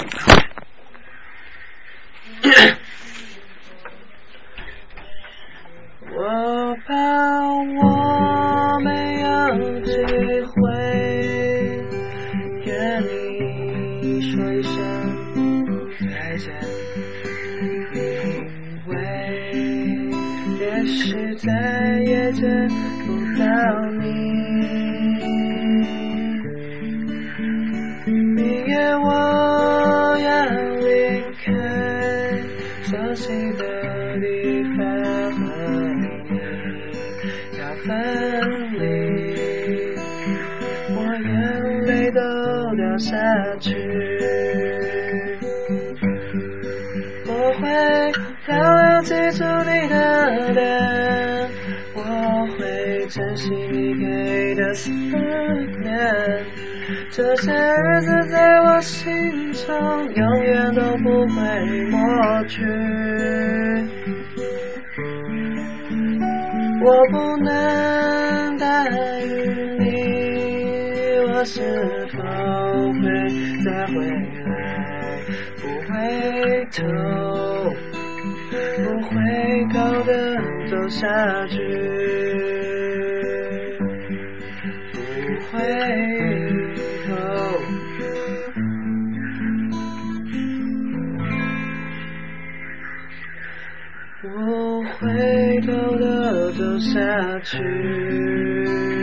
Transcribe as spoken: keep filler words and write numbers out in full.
我怕我没有机会跟你说一声再见，因为也许再也见不到你。明夜我要离开熟悉的地方和你要分离，我眼泪都掉下去。我会牢牢记住你的脸，我会珍惜你给的思念，这些日子在我心中永远都不会抹去。我不能答应你，我是否会再回来，不回头，不会高的走下去，不回头。不回头的走下去。